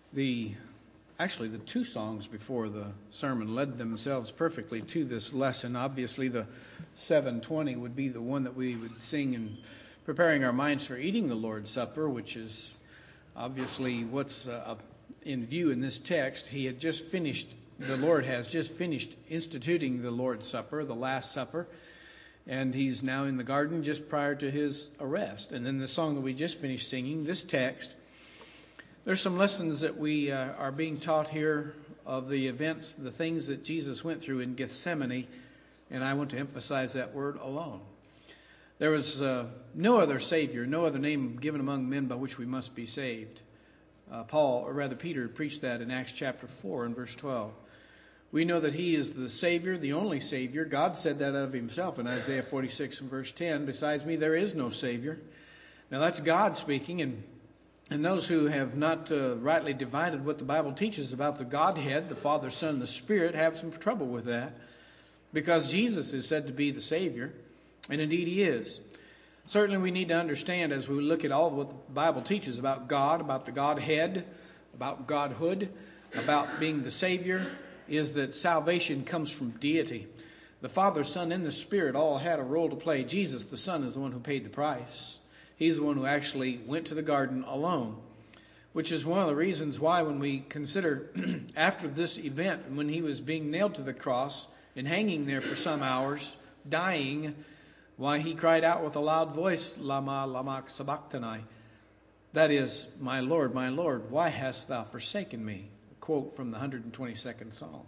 The two songs before the sermon led themselves perfectly to this lesson. Obviously, the 720 would be the one that we would sing in preparing our minds for eating the Lord's Supper, which is obviously what's in view in this text. The Lord has just finished instituting the Lord's Supper, the Last Supper, and he's now in the garden just prior to his arrest. And then the song that we just finished singing, this text, there's some lessons that we are being taught here of the events, the things that Jesus went through in Gethsemane, and I want to emphasize that word alone. There was no other Savior, no other name given among men by which we must be saved. Peter preached that in Acts chapter 4 and verse 12. We know that he is the Savior, the only Savior. God said that of himself in Isaiah 46 and verse 10. Besides me, there is no Savior. Now that's God speaking, and those who have not rightly divided what the Bible teaches about the Godhead, the Father, Son, and the Spirit, have some trouble with that, because Jesus is said to be the Savior, and indeed he is. Certainly we need to understand, as we look at all what the Bible teaches about God, about the Godhead, about Godhood, about being the Savior, is that salvation comes from deity. The Father, Son, and the Spirit all had a role to play. Jesus, the Son, is the one who paid the price. He's the one who actually went to the garden alone, which is one of the reasons why when we consider after this event, when he was being nailed to the cross and hanging there for some hours, dying, why he cried out with a loud voice, Lama, lama sabachthani. That is, my Lord, why hast thou forsaken me? A quote from the 122nd Psalm.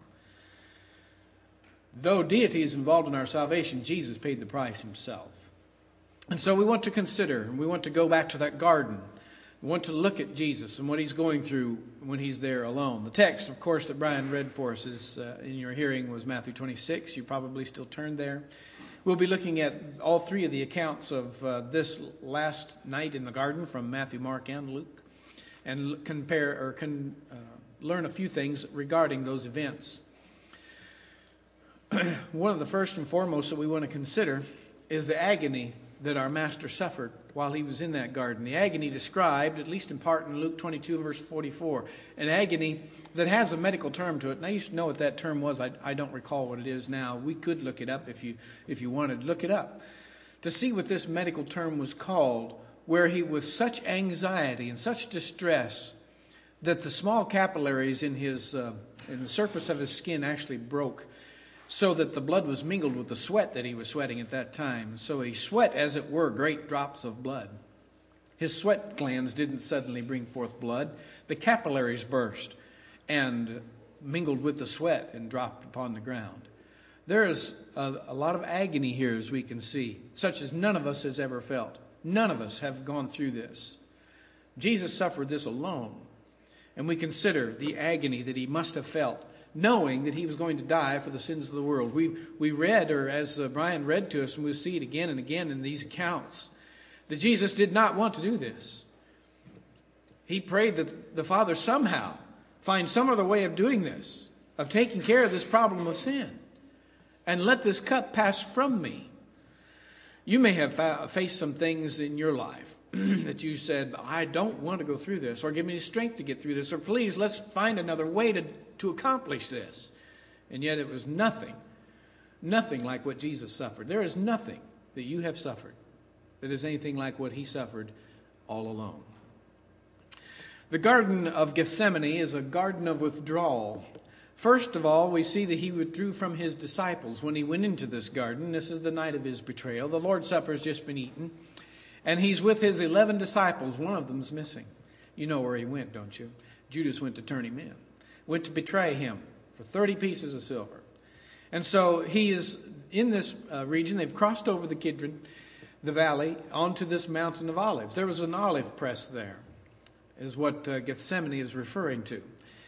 Though deity is involved in our salvation, Jesus paid the price himself. And so we want to consider, and we want to go back to that garden. We want to look at Jesus and what he's going through when he's there alone. The text, of course, that Brian read for us is, in your hearing was Matthew 26. You probably still turned there. We'll be looking at all three of the accounts of this last night in the garden from Matthew, Mark, and Luke, and learn a few things regarding those events. One of the first and foremost that we want to consider is the agony that our Master suffered while he was in that garden. The agony described, at least in part in Luke 22, verse 44, an agony that has a medical term to it. And I used to know what that term was. I don't recall what it is now. We could look it up if you wanted. Look it up to see what this medical term was called, where he, with such anxiety and such distress that the small capillaries in the surface of his skin actually broke, so that the blood was mingled with the sweat that he was sweating at that time. So he sweat, as it were, great drops of blood. His sweat glands didn't suddenly bring forth blood. The capillaries burst and mingled with the sweat and dropped upon the ground. There is a lot of agony here, as we can see, such as none of us has ever felt. None of us have gone through this. Jesus suffered this alone. And we consider the agony that he must have felt, knowing that he was going to die for the sins of the world. We read, or as Brian read to us, and we'll see it again and again in these accounts, that Jesus did not want to do this. He prayed that the Father somehow find some other way of doing this, of taking care of this problem of sin, and let this cup pass from me. You may have faced some things in your life that you said, I don't want to go through this, or give me the strength to get through this, or please, let's find another way to accomplish this. And yet it was nothing like what Jesus suffered. There is nothing that you have suffered that is anything like what he suffered all alone. The Garden of Gethsemane is a garden of withdrawal. First of all, we see that he withdrew from his disciples when he went into this garden. This is the night of his betrayal. The Lord's Supper has just been eaten. And he's with his 11 disciples. One of them's missing. You know where he went, don't you? Judas went to turn him in. Went to betray him for 30 pieces of silver. And so he is in this region. They've crossed over the Kidron, the valley, onto this mountain of olives. There was an olive press there, is what Gethsemane is referring to.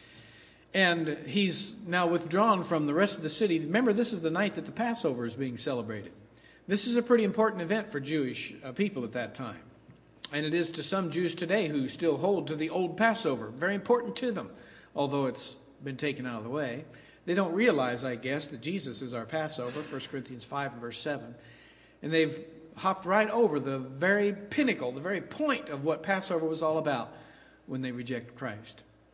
And he's now withdrawn from the rest of the city. Remember, this is the night that the Passover is being celebrated. This is a pretty important event for Jewish people at that time. And it is to some Jews today who still hold to the old Passover. Very important to them, although it's been taken out of the way. They don't realize, I guess, that Jesus is our Passover, 1 Corinthians 5, verse 7. And they've hopped right over the very pinnacle, the very point of what Passover was all about when they reject Christ.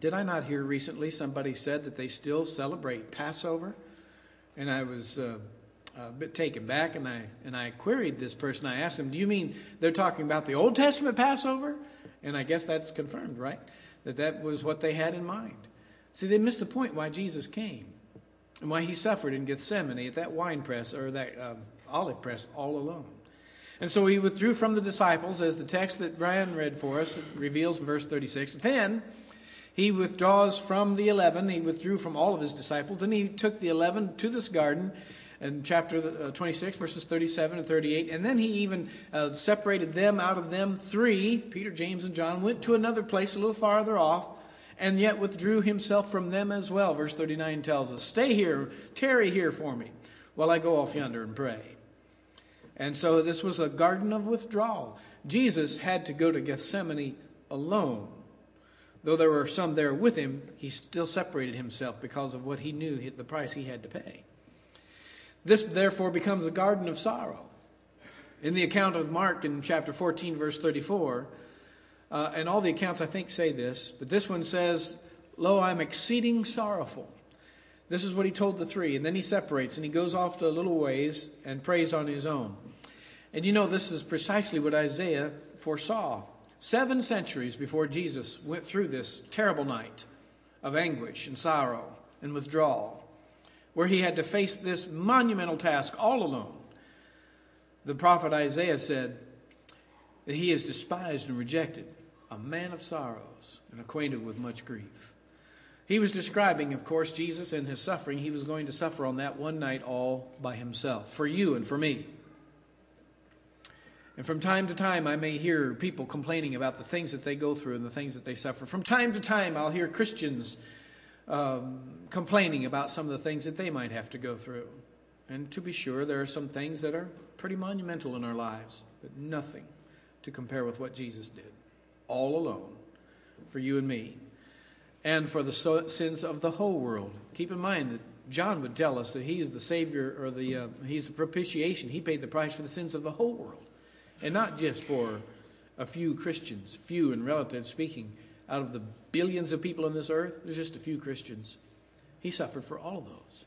Did I not hear recently somebody said that they still celebrate Passover? And I was a bit taken back, and I queried this person. I asked him, do you mean they're talking about the Old Testament Passover? And I guess that's confirmed, right? That was what they had in mind. See, they missed the point why Jesus came and why he suffered in Gethsemane at that wine press or that olive press all alone. And so he withdrew from the disciples, as the text that Brian read for us reveals in verse 36. Then he withdraws from the 11. He withdrew from all of his disciples. Then he took the 11 to this garden in chapter 26, verses 37 and 38. And then he even separated them. Out of them, 3, Peter, James, and John, went to another place a little farther off, and yet withdrew himself from them as well. Verse 39 tells us, stay here, tarry here for me, while I go off yonder and pray. And so this was a garden of withdrawal. Jesus had to go to Gethsemane alone. Though there were some there with him, he still separated himself because of what he knew, the price he had to pay. This, therefore, becomes a garden of sorrow. In the account of Mark in chapter 14, verse 34, and all the accounts, I think, say this, but this one says, lo, I'm exceeding sorrowful. This is what he told the 3. And then he separates and he goes off to a little ways and prays on his own. And you know, this is precisely what Isaiah foresaw 7 centuries before Jesus went through this terrible night of anguish and sorrow and withdrawal, where he had to face this monumental task all alone. The prophet Isaiah said that he is despised and rejected, a man of sorrows and acquainted with much grief. He was describing, of course, Jesus and his suffering. He was going to suffer on that one night all by himself, for you and for me. And from time to time, I may hear people complaining about the things that they go through and the things that they suffer. From time to time, I'll hear Christians complaining about some of the things that they might have to go through. And to be sure, there are some things that are pretty monumental in our lives, but nothing to compare with what Jesus did, all alone, for you and me, and for the sins of the whole world. Keep in mind that John would tell us that he is the Savior, or he's the propitiation. He paid the price for the sins of the whole world, and not just for a few Christians, few in relative speaking. Out of the billions of people on this earth, there's just a few Christians. He suffered for all of those.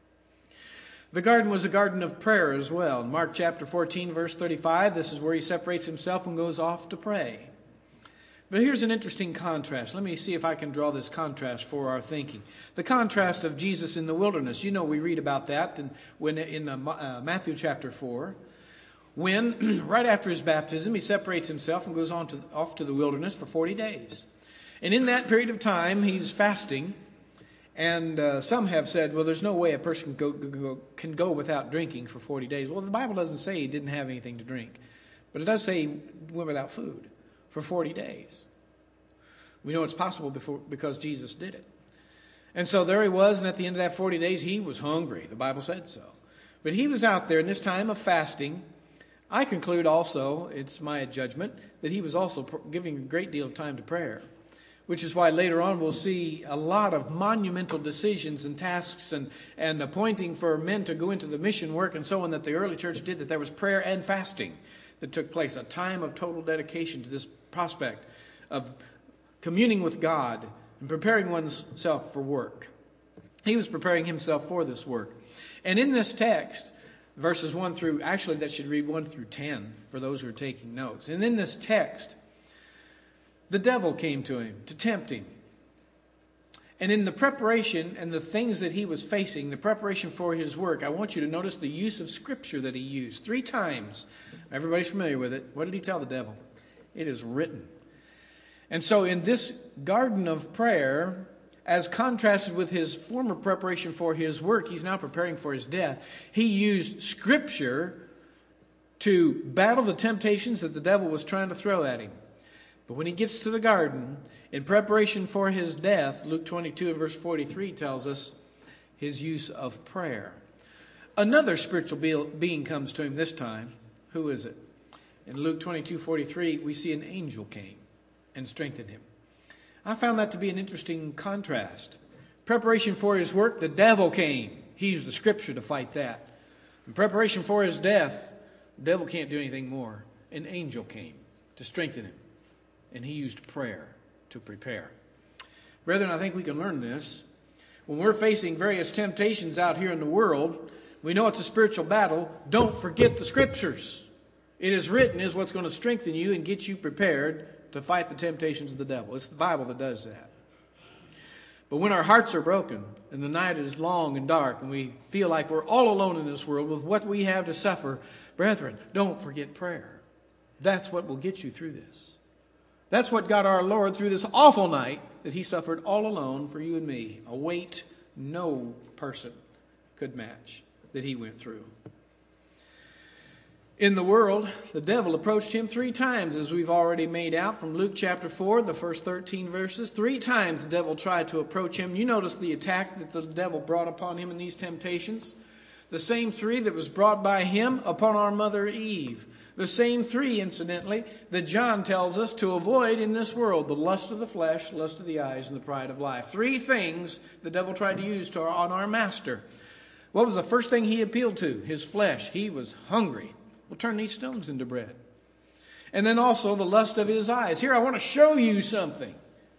The garden was a garden of prayer as well. In Mark chapter 14, verse 35, this is where he separates himself and goes off to pray. But here's an interesting contrast. Let me see if I can draw this contrast for our thinking. The contrast of Jesus in the wilderness. You know, we read about that in Matthew chapter 4. When, right after his baptism, he separates himself and goes off to the wilderness for 40 days. And in that period of time, he's fasting. And some have said, well, there's no way a person can go without drinking for 40 days. Well, the Bible doesn't say he didn't have anything to drink. But it does say he went without food for 40 days. We know it's possible because Jesus did it. And so there he was, and at the end of that 40 days, he was hungry. The Bible said so. But he was out there in this time of fasting. I conclude also, it's my judgment, that he was also giving a great deal of time to prayer, which is why later on we'll see a lot of monumental decisions and tasks and appointing for men to go into the mission work and so on that the early church did, that there was prayer and fasting that took place, a time of total dedication to this prospect of communing with God and preparing oneself for work. He was preparing himself for this work. And in this text, verses 1 through, actually that should read 1 through 10 for those who are taking notes. And in this text, the devil came to him to tempt him. And in the preparation and the things that he was facing, the preparation for his work, I want you to notice the use of Scripture that he used 3 times. Everybody's familiar with it. What did he tell the devil? It is written. And so in this garden of prayer, as contrasted with his former preparation for his work, he's now preparing for his death. He used Scripture to battle the temptations that the devil was trying to throw at him. But when he gets to the garden, in preparation for his death, Luke 22 and verse 43 tells us his use of prayer. Another spiritual being comes to him this time. Who is it? In Luke 22:43, we see an angel came and strengthened him. I found that to be an interesting contrast. Preparation for his work, the devil came. He used the Scripture to fight that. In preparation for his death, the devil can't do anything more. An angel came to strengthen him. And he used prayer to prepare. Brethren, I think we can learn this. When we're facing various temptations out here in the world, we know it's a spiritual battle. Don't forget the Scriptures. It is written is what's going to strengthen you and get you prepared to fight the temptations of the devil. It's the Bible that does that. But when our hearts are broken and the night is long and dark and we feel like we're all alone in this world with what we have to suffer, brethren, don't forget prayer. That's what will get you through this. That's what got our Lord through this awful night that he suffered all alone for you and me. A weight no person could match that he went through. In the world, the devil approached him 3 times, as we've already made out from Luke chapter 4, the first 13 verses. 3 times the devil tried to approach him. You notice the attack that the devil brought upon him in these temptations. The same 3 that was brought by him upon our mother Eve. The same 3, incidentally, that John tells us to avoid in this world: the lust of the flesh, lust of the eyes, and the pride of life. 3 things the devil tried to use on our master. What was the first thing he appealed to? His flesh. He was hungry. Well, turn these stones into bread. And then also the lust of his eyes. Here, I want to show you something.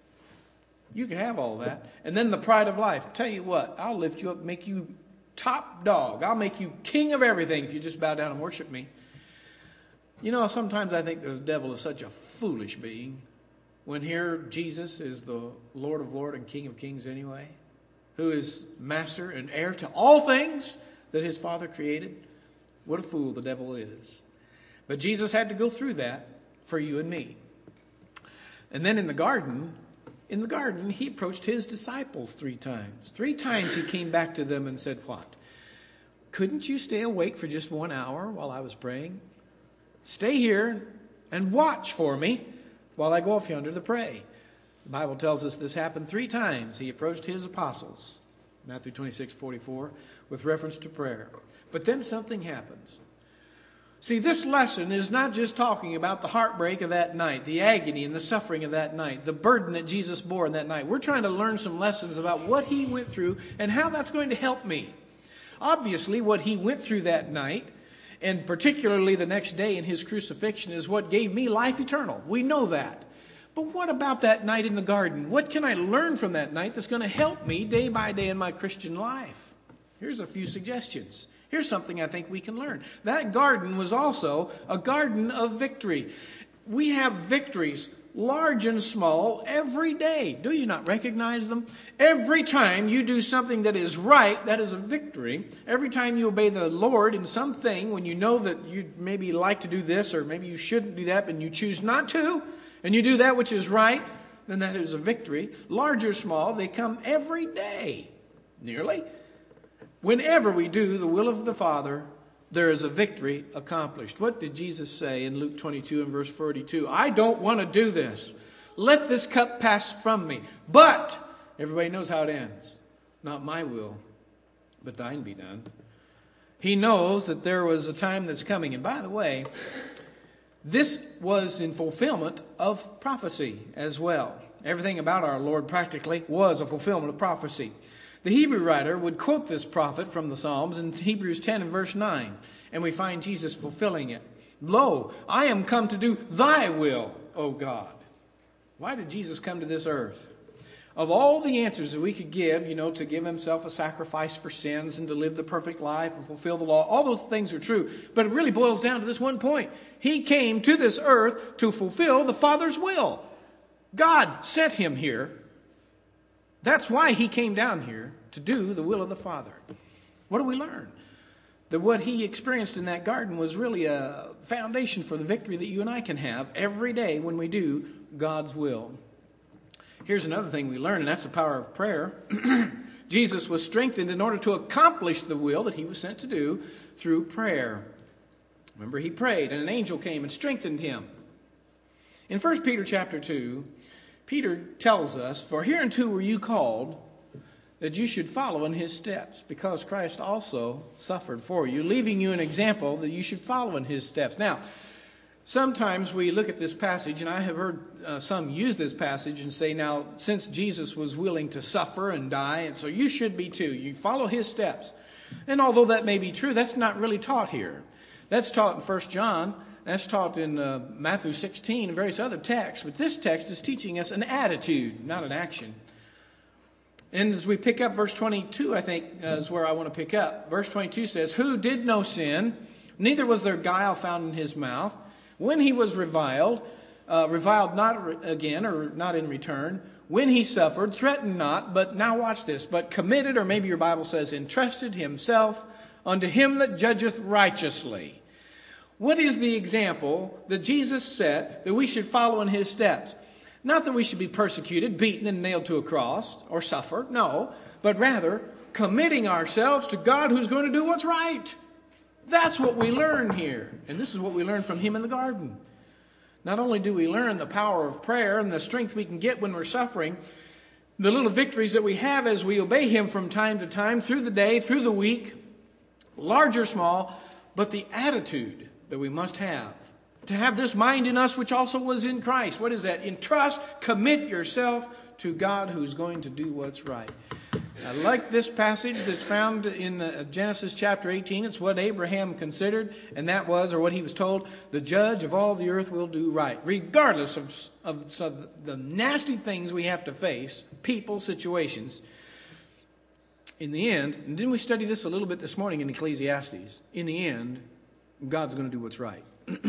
You can have all that. And then the pride of life. Tell you what, I'll lift you up, make you top dog. I'll make you king of everything if you just bow down and worship me. You know, sometimes I think the devil is such a foolish being when here Jesus is the Lord of Lords and King of Kings anyway, who is master and heir to all things that his Father created. What a fool the devil is. But Jesus had to go through that for you and me. And then in the garden, he approached his disciples 3 times. 3 times he came back to them and said, what? Couldn't you stay awake for just 1 hour while I was praying? Stay here and watch for me while I go off yonder to pray. The Bible tells us this happened 3 times. He approached his apostles, Matthew 26:44, with reference to prayer. But then something happens. See, this lesson is not just talking about the heartbreak of that night, the agony and the suffering of that night, the burden that Jesus bore in that night. We're trying to learn some lessons about what he went through and how that's going to help me. Obviously, what he went through that night, and particularly the next day in his crucifixion, is what gave me life eternal. We know that. But what about that night in the garden? What can I learn from that night that's going to help me day by day in my Christian life? Here's a few suggestions. Here's something I think we can learn. That garden was also a garden of victory. We have victories, large and small, every day. Do you not recognize them? Every time you do something that is right, that is a victory. Every time you obey the Lord in something, when you know that you maybe like to do this or maybe you shouldn't do that, but you choose not to, and you do that which is right, then that is a victory. Large or small, they come every day, nearly. Whenever we do the will of the Father, there is a victory accomplished. What did Jesus say in Luke 22 and verse 42? I don't want to do this. Let this cup pass from me. But, everybody knows how it ends. Not my will, but thine be done. He knows that there was a time that's coming. And by the way, this was in fulfillment of prophecy as well. Everything about our Lord practically was a fulfillment of prophecy. The Hebrew writer would quote this prophet from the Psalms in Hebrews 10 and verse 9. And we find Jesus fulfilling it. Lo, I am come to do thy will, O God. Why did Jesus come to this earth? Of all the answers that we could give, to give himself a sacrifice for sins and to live the perfect life and fulfill the law, all those things are true. But it really boils down to this one point. He came to this earth to fulfill the Father's will. God sent him here. That's why he came down here, to do the will of the Father. What do we learn? That what he experienced in that garden was really a foundation for the victory that you and I can have every day when we do God's will. Here's another thing we learn, and that's the power of prayer. Jesus was strengthened in order to accomplish the will that he was sent to do through prayer. Remember, he prayed, and an angel came and strengthened him. In 1 Peter chapter 2, Peter tells us, for hereunto were you called, that you should follow in his steps, because Christ also suffered for you, leaving you an example that you should follow in his steps. Now, sometimes we look at this passage, and I have heard some use this passage and say, now, since Jesus was willing to suffer and die, and so you should be too. You follow his steps. And although that may be true, that's not really taught here. That's taught in 1 John. That's taught in Matthew 16 and various other texts. But this text is teaching us an attitude, not an action. And as we pick up verse 22, I think is where I want to pick up. Verse 22 says, who did no sin, neither was there guile found in his mouth. When he was reviled not again, or not in return. When he suffered, threatened not, but now watch this, but committed, or maybe your Bible says, entrusted himself unto him that judgeth righteously. What is the example that Jesus set that we should follow in his steps? Not that we should be persecuted, beaten, and nailed to a cross, or suffer, no, but rather committing ourselves to God who's going to do what's right. That's what we learn here. And this is what we learned from him in the garden. Not only do we learn the power of prayer and the strength we can get when we're suffering, the little victories that we have as we obey him from time to time, through the day, through the week, large or small, but the attitude that we must have. To have this mind in us which also was in Christ. What is that? Entrust, commit yourself to God who's going to do what's right. I like this passage that's found in Genesis chapter 18. It's what Abraham considered, and that was, or what he was told, the judge of all the earth will do right. Regardless of the nasty things we have to face, people, situations, in the end, and didn't we study this a little bit this morning in Ecclesiastes? In the end, God's going to do what's right.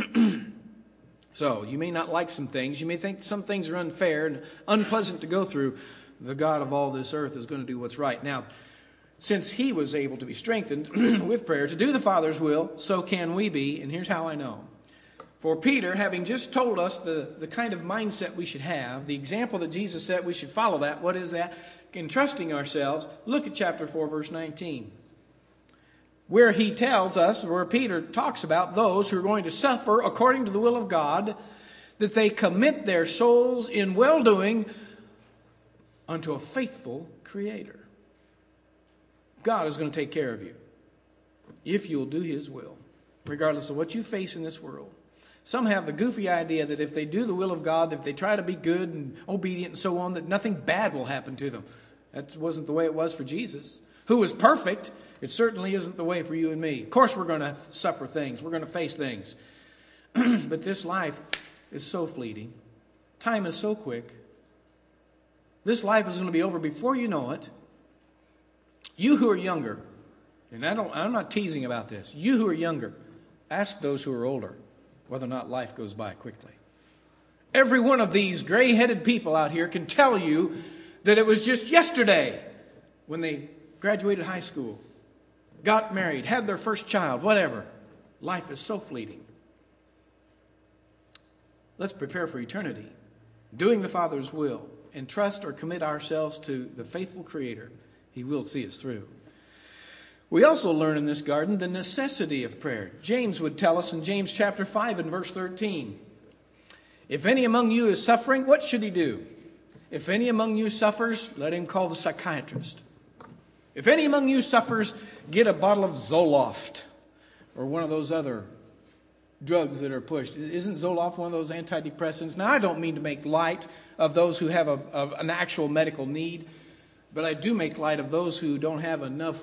So, you may not like some things. You may think some things are unfair and unpleasant to go through. The God of all this earth is going to do what's right. Now, since he was able to be strengthened with prayer to do the Father's will, so can we be. And here's how I know. For Peter, having just told us the kind of mindset we should have, the example that Jesus set, we should follow that. What is that? Entrusting ourselves. Look at chapter 4, verse 19. Where he tells us, where Peter talks about those who are going to suffer according to the will of God, that they commit their souls in well-doing unto a faithful Creator. God is going to take care of you if you'll do his will, regardless of what you face in this world. Some have the goofy idea that if they do the will of God, if they try to be good and obedient and so on, that nothing bad will happen to them. That wasn't the way it was for Jesus, who was perfect. It certainly isn't the way for you and me. Of course we're going to suffer things. We're going to face things. But this life is so fleeting. Time is so quick. This life is going to be over before you know it. You who are younger, and I'm not teasing about this. You who are younger, ask those who are older whether or not life goes by quickly. Every one of these gray-headed people out here can tell you that it was just yesterday when they graduated high school, got married, had their first child, whatever. Life is so fleeting. Let's prepare for eternity, doing the Father's will, and trust or commit ourselves to the faithful Creator. He will see us through. We also learn in this garden the necessity of prayer. James would tell us in James chapter 5 and verse 13, if any among you is suffering, what should he do? If any among you suffers, let him call the psychiatrist. If any among you suffers, get a bottle of Zoloft or one of those other drugs that are pushed. Isn't Zoloft one of those antidepressants? Now, I don't mean to make light of those who have an actual medical need, but I do make light of those who don't have enough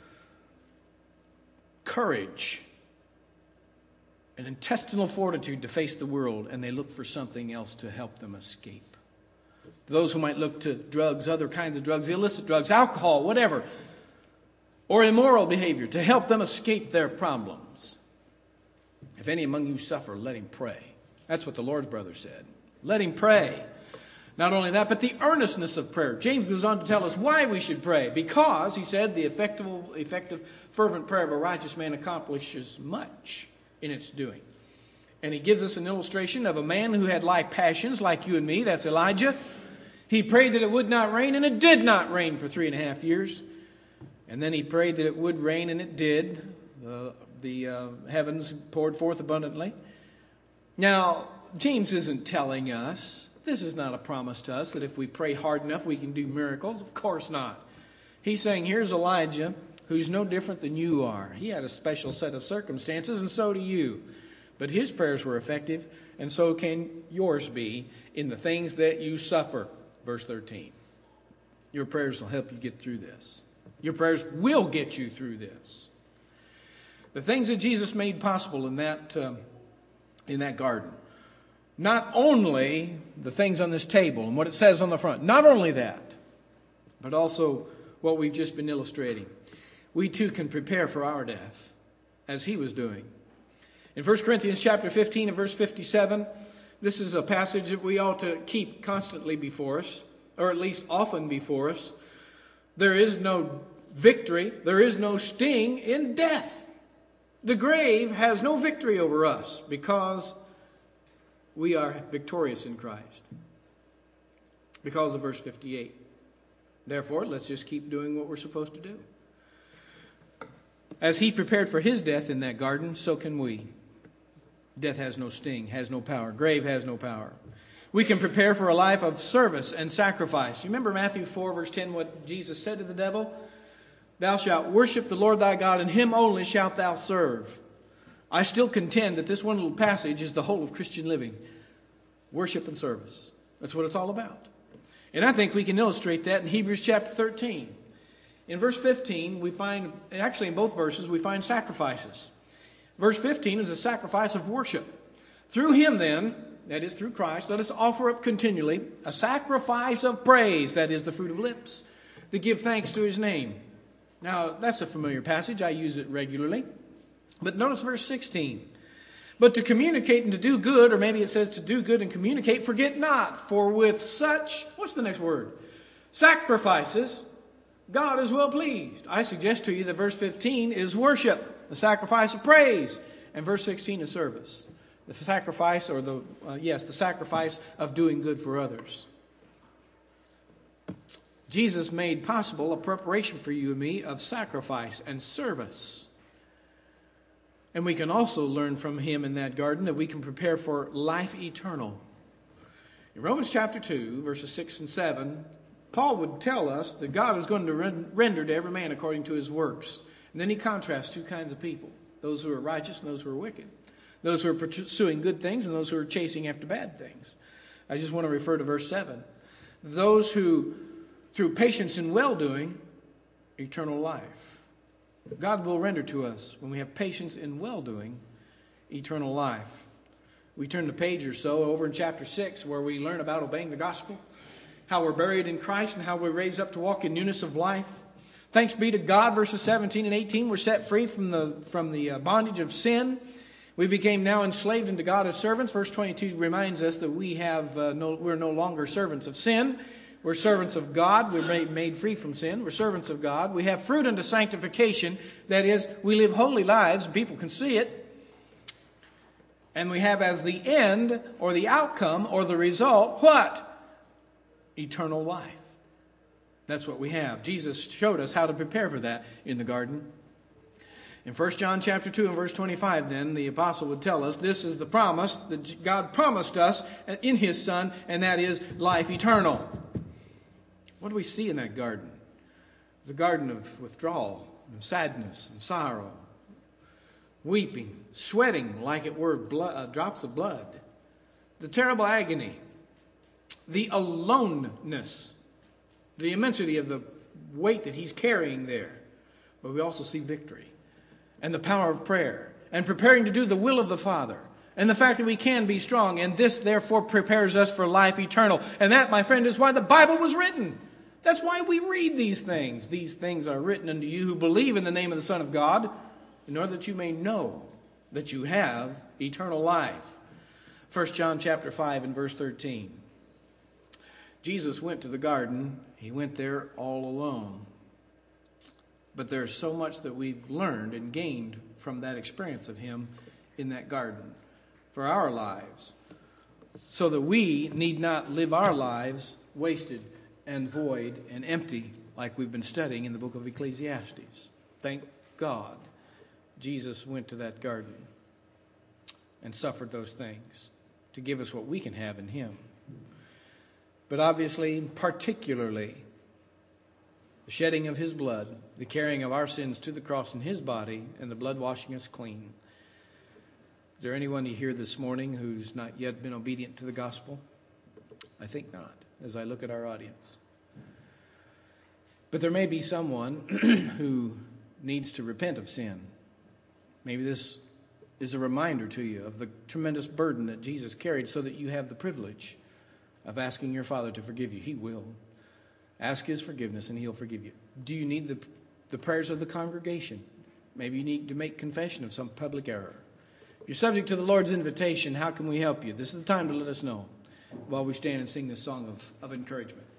courage and intestinal fortitude to face the world, and they look for something else to help them escape. Those who might look to drugs, other kinds of drugs, illicit drugs, alcohol, whatever, or immoral behavior to help them escape their problems. If any among you suffer, let him pray. That's what the Lord's brother said. Let him pray. Not only that, but the earnestness of prayer. James goes on to tell us why we should pray. Because, he said, the effective, fervent prayer of a righteous man accomplishes much in its doing. And he gives us an illustration of a man who had like passions, like you and me. That's Elijah. He prayed that it would not rain, and it did not rain for 3.5 years. And then he prayed that it would rain, and it did. The heavens poured forth abundantly. Now, James isn't telling us, this is not a promise to us, that if we pray hard enough we can do miracles. Of course not. He's saying, here's Elijah, who's no different than you are. He had a special set of circumstances, and so do you. But his prayers were effective, and so can yours be in the things that you suffer. Verse 13. Your prayers will help you get through this. Your prayers will get you through this. The things that Jesus made possible in that garden. Not only the things on this table and what it says on the front. Not only that. but also what we've just been illustrating. We too can prepare for our death, as he was doing. In 1 Corinthians chapter 15 and verse 57, this is a passage that we ought to keep constantly before us, or at least often before us. There is no victory, there is no sting in death. The grave has no victory over us because we are victorious in Christ. Because of verse 58. Therefore, let's just keep doing what we're supposed to do. As he prepared for his death in that garden, so can we. Death has no sting, has no power. Grave has no power. We can prepare for a life of service and sacrifice. You remember Matthew 4, verse 10, what Jesus said to the devil? Thou shalt worship the Lord thy God, and him only shalt thou serve. I still contend that this one little passage is the whole of Christian living. Worship and service. That's what it's all about. And I think we can illustrate that in Hebrews chapter 13. In verse 15, we find, actually in both verses, we find sacrifices. Verse 15 is a sacrifice of worship. Through him then, that is through Christ, let us offer up continually a sacrifice of praise, that is the fruit of lips, to give thanks to his name. Now, that's a familiar passage. I use it regularly. But notice verse 16. But to communicate and to do good, or maybe it says to do good and communicate, forget not, for with such, what's the next word? Sacrifices, God is well pleased. I suggest to you that verse 15 is worship, the sacrifice of praise, and verse 16 is service. The sacrifice, or the sacrifice of doing good for others. Jesus made possible a preparation for you and me of sacrifice and service. And we can also learn from him in that garden that we can prepare for life eternal. In Romans chapter 2, verses 6 and 7, Paul would tell us that God is going to render to every man according to his works. And then he contrasts two kinds of people, those who are righteous and those who are wicked, those who are pursuing good things and those who are chasing after bad things. I just want to refer to verse 7. Those who, through patience and well-doing, eternal life. God will render to us, when we have patience in well-doing, eternal life. We turn the page or so over in chapter 6 where we learn about obeying the gospel, how we're buried in Christ and how we're raised up to walk in newness of life. Thanks be to God, verses 17 and 18, we're set free from the bondage of sin. We became now enslaved unto God as servants. Verse 22 reminds us that we're no longer servants of sin. We're servants of God. We're made free from sin. We're servants of God. We have fruit unto sanctification. That is, we live holy lives and people can see it. And we have as the end or the outcome or the result, what? Eternal life. That's what we have. Jesus showed us how to prepare for that in the garden. In 1 John chapter 2 and verse 25, then, the apostle would tell us this is the promise that God promised us in his Son, and that is life eternal. What do we see in that garden? It's a garden of withdrawal and sadness and sorrow, weeping, sweating like it were drops of blood, the terrible agony, the aloneness, the immensity of the weight that he's carrying there. But we also see victory and the power of prayer and preparing to do the will of the Father and the fact that we can be strong, and this therefore prepares us for life eternal. And that, my friend, is why the Bible was written. That's why we read these things. These things are written unto you who believe in the name of the Son of God, in order that you may know that you have eternal life. 1 John chapter 5 and verse 13. Jesus went to the garden. He went there all alone. But there's so much that we've learned and gained from that experience of him in that garden for our lives, so that we need not live our lives wasted and void and empty like we've been studying in the book of Ecclesiastes. Thank God Jesus went to that garden and suffered those things to give us what we can have in him. But obviously, particularly, the shedding of his blood, the carrying of our sins to the cross in his body, and the blood washing us clean. Is there anyone here this morning who's not yet been obedient to the gospel? I think not, as I look at our audience. But there may be someone who needs to repent of sin. Maybe this is a reminder to you of the tremendous burden that Jesus carried, so that you have the privilege of asking your Father to forgive you. He will. Ask his forgiveness and he'll forgive you. Do you need the prayers of the congregation? Maybe you need to make confession of some public error. If you're subject to the Lord's invitation, how can we help you? This is the time to let us know while we stand and sing this song of encouragement.